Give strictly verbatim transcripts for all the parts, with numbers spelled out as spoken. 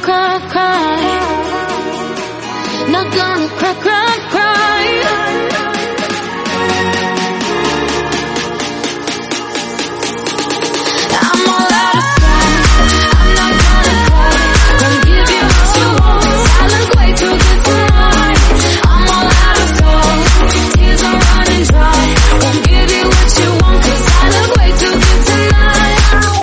cry, cry. Not gonna cry, cry, cry. I'm all out of sight. I'm not gonna cry. Gonna give you what you want. I look way too good tonight. I'm all out of sight. Tears are running dry. Won't give you what you want, 'cause I look way too good tonight.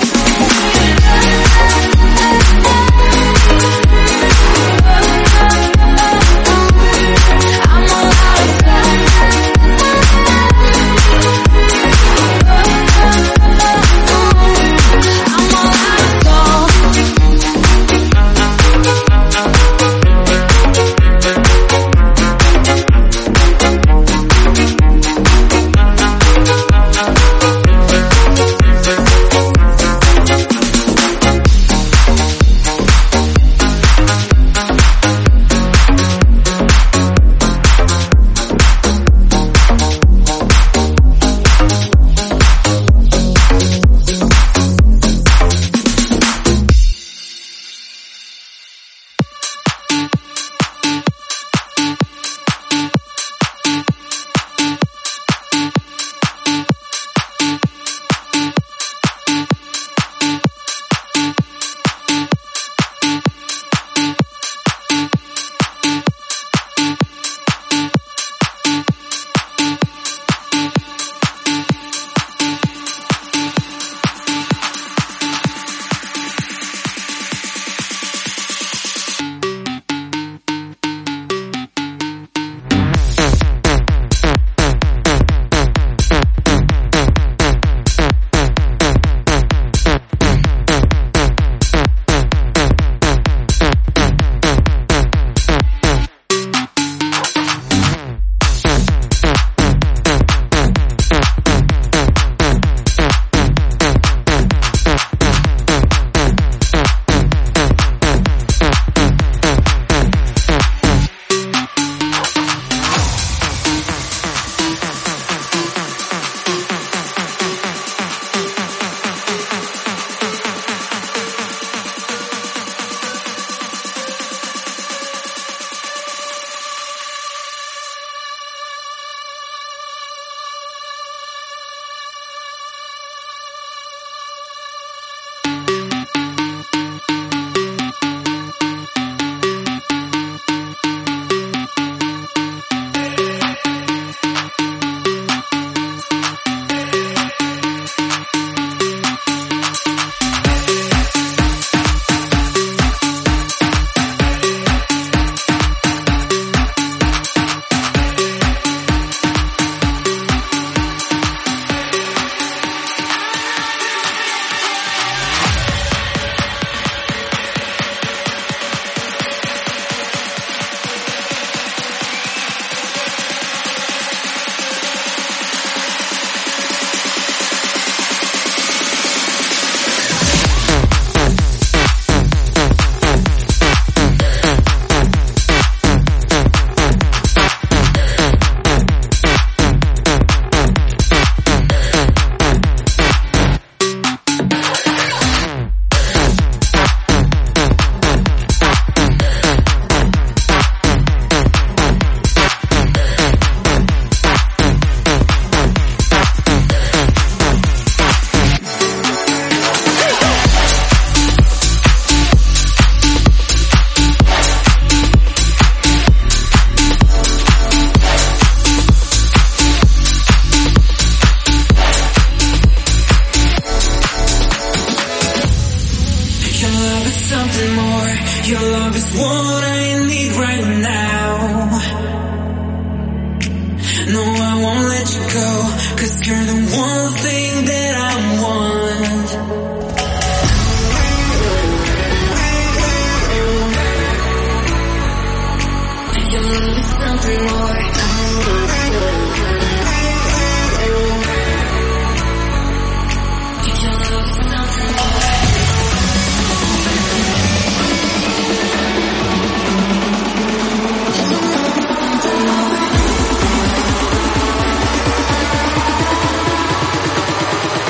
I'm all out of sight. I'm all out of soul.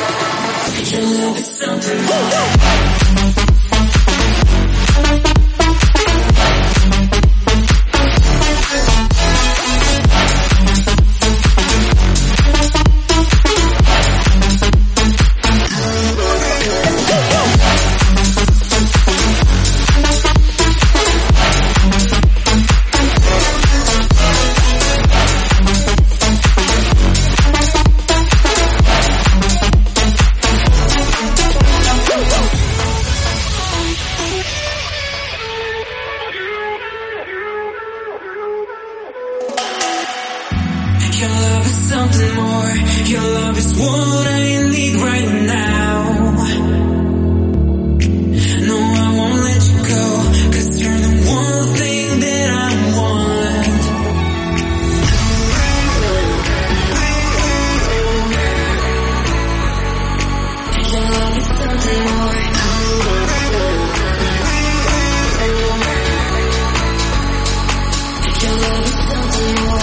Something more. Your love is something more. Your love is what I need right now. No, I won't let you go, 'cause you're the one thing that I want. Your love is something more. Your love is something more.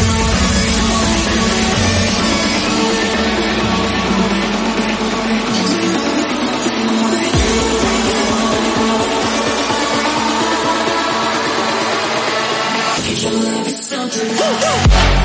Your love is something more.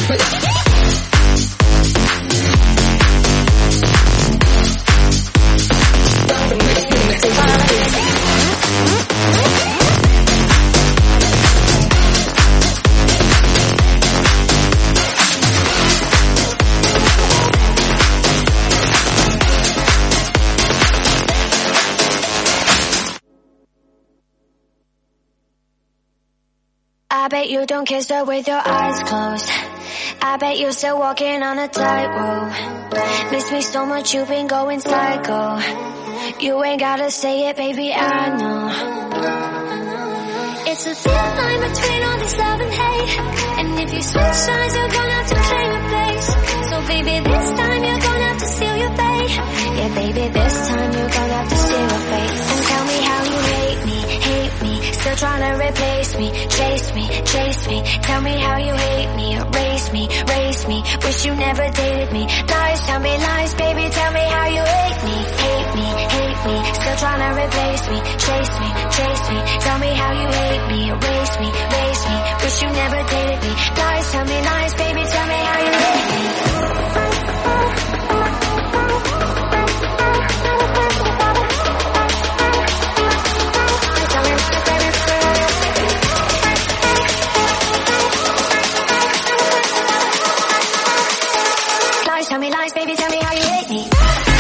I bet you don't kiss her with your eyes closed. I bet you're still walking on a tightrope. Miss me so much, you've been going psycho. You ain't gotta say it, baby, I know. It's a thin line between all this love and hate. And if you switch sides, you're gonna have to claim your place. So baby, this time you're gonna have to seal your fate. Yeah, baby, this time you're gonna have to seal your fate. And tell me how you hate me, hate me. Still trying to replace me, chase me, chase me. Tell me how you hate me, erase me, race me. Wish you never dated me. Lies, tell me lies, baby, tell me how you hate me, hate me, hate me. Still trying to replace me, chase me, chase me. Tell me how you hate me, erase me, race me. Wish you never dated me. Lies, tell me lies, baby, tell me how you hate me. Tell me lies, baby, tell me how you hate me.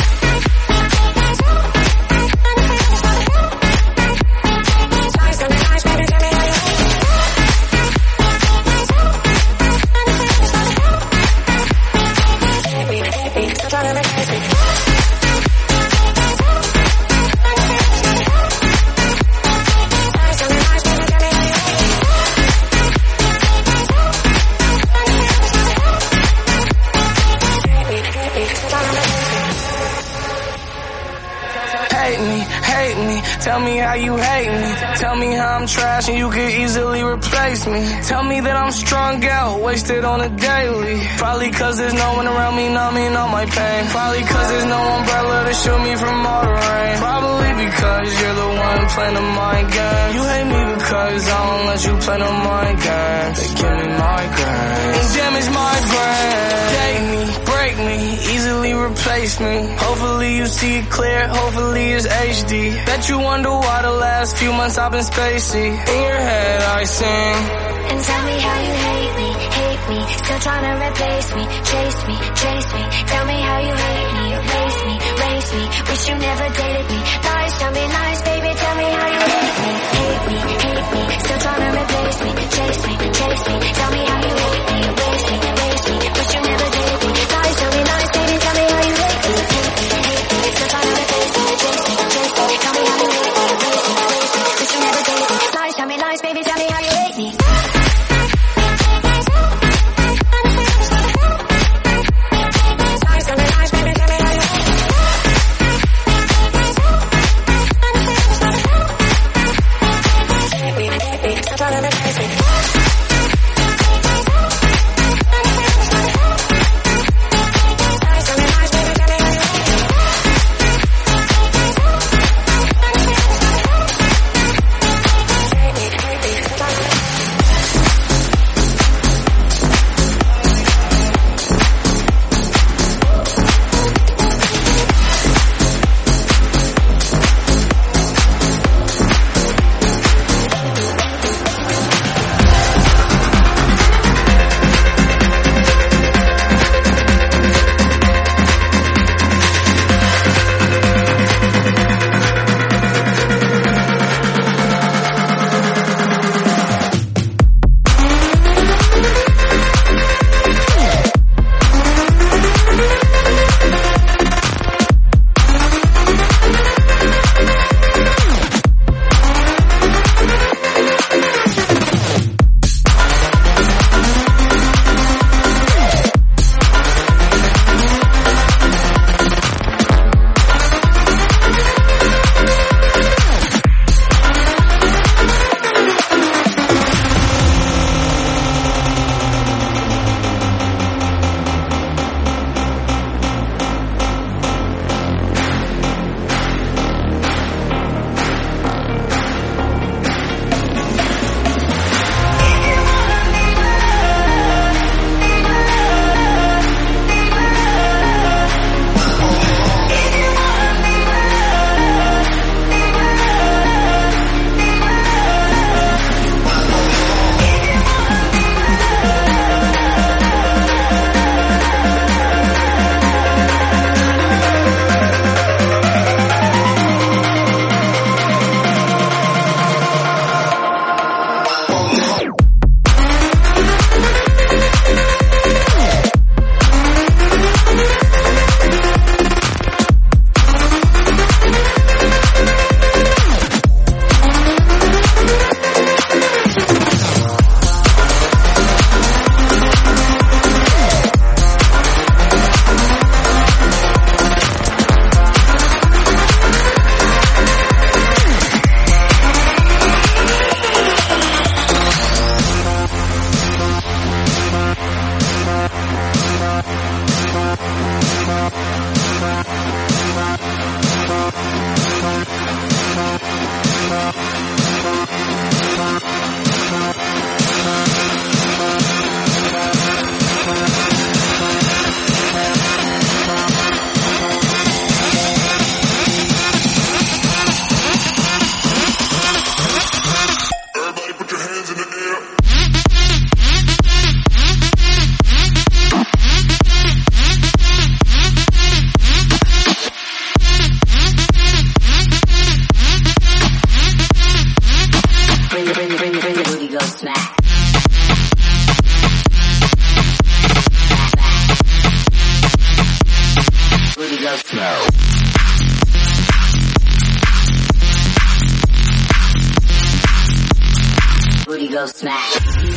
Tell me how you hate me. Tell me how I'm trash and you could easily replace me. Tell me that I'm strung out, wasted on a daily. Probably cause there's no one around me numbing all my pain. Probably cause there's no umbrella to shield me from all the rain. Probably because you're the one playing the mind game. You hate me because I don't let you play no mind games. They give me migraines and damage my brain. Date me, break me, easily replace me. Hopefully you see it clear, hopefully it's H D. Bet you wonder why the last few months I've been spacey. In your head I sing. And tell me how you hate me, hate me. Still trying to replace me, chase me, chase me. Tell me how you hate me, erase me, race me. Wish you never dated me. Lies, tell me lies, baby, tell me how you hate me, hate me, hate me. Still trying to replace me, chase me, chase me. Tell me how you hate me, erase me, race me. Wish you never dated me. Lies, tell me lies, baby, tell me how you hate me, hate me, hate me. Still trying to replace me, chase me, chase me. Tell me how you hate me, erase me, race me. Wish you never dated me. Lies, tell me lies, baby, tell me how you hate me. go smack.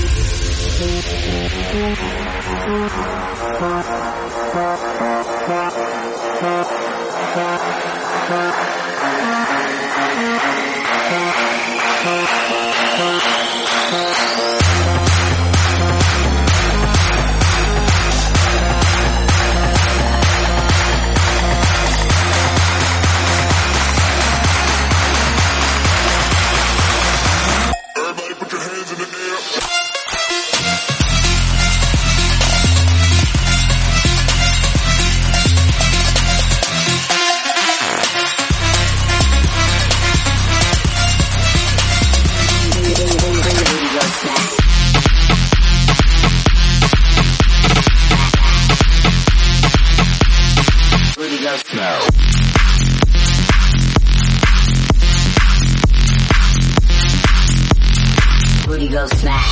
Booty go smack.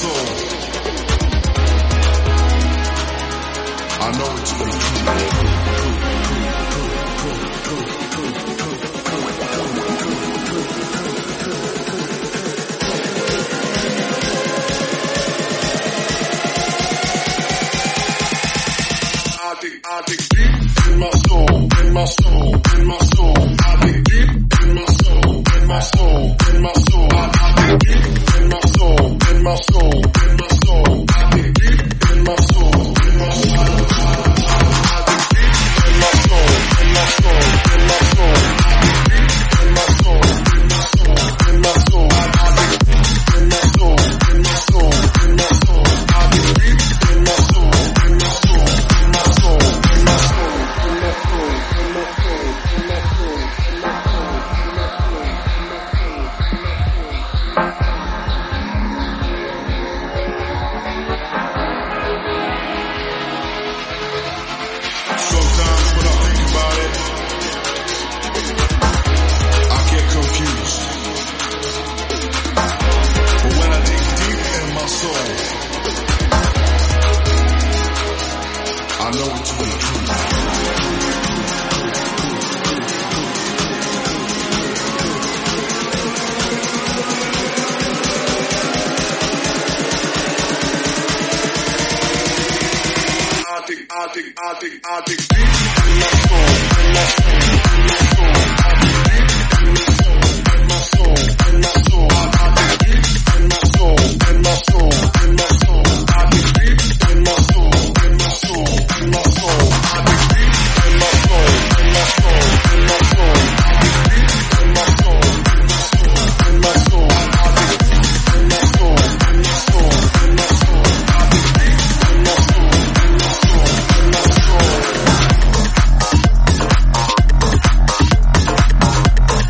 soul. I know it to be I dig, I dig deep in my soul, in my soul, in my soul. I dig deep in my soul, in my soul, in my soul. I, I dig deep in my soul, in my soul, in my soul. I dig deep in my soul, in my soul. I dig deep in my soul, in my soul, in my soul. I dig deep in my soul, in my soul, in my soul. I, I dig deep in my soul, in my soul, in my soul. I dig deep in my soul, in my soul, in my soul, in my soul, in my soul, in my soul, in my soul, in my Sometimes when I think about it, I get confused. But when I dig deep in my soul, I know it to be true. I dig, I dig, I dig, I dig deep in my soul, in my soul, in my soul. I dig deep in my soul, in my soul, in my soul. I, I dig deep in my soul, in my soul, in my soul. I dig deep in my soul, in my soul, in my soul. I dig deep in my soul, in my soul, in my soul. I dig deep in my soul, in my soul, in my soul. I, I dig deep in my soul, in my soul, in my soul. I dig deep in my soul, in my soul, in my soul.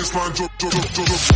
baseline drop, drop, drop, drop, drop.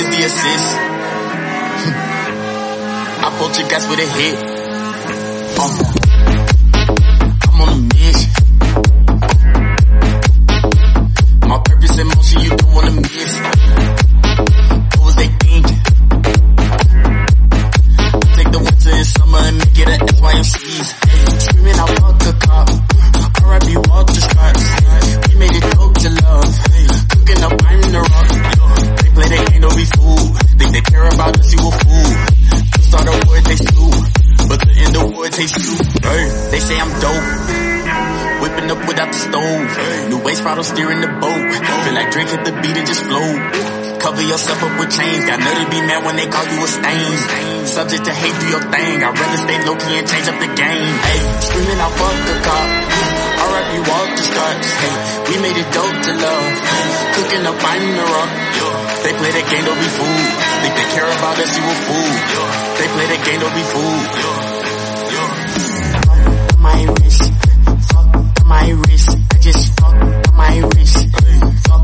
is the assist. I pulled your gas with a hit. Uh, I'm on a mission. My purpose in motion, you don't wanna miss. What was they thinking? Take the winter and summer and make it a S Y M Cs. Screaming out fuck the cop. R I P Walter Scott. We made it dope to love. Cooking up, I'm in the rock. They play the game, don't be fooled. Think they care about us, you a fool. Start a war, they sue. But the end of war, they sue. Hey. They say I'm dope. Whipping up without the stove. Hey. New waist bottle steering the boat. Feel like drink hit the beat and just float. Cover yourself up with chains. Got nothing to be mad when they call you a stain. Subject to hate, do your thing. I'd rather stay low-key and change up the game. Hey, screaming out fuck the cop. R I P Walter Scott. Hey, we made it dope to love. Cooking up, I'm in the rock. They play that game, don't be fooled. Think they care about us, you a fool. They play that game, don't be fooled. Fuck my wrist. Fuck my wrist. I just fuck my wrist. Fuck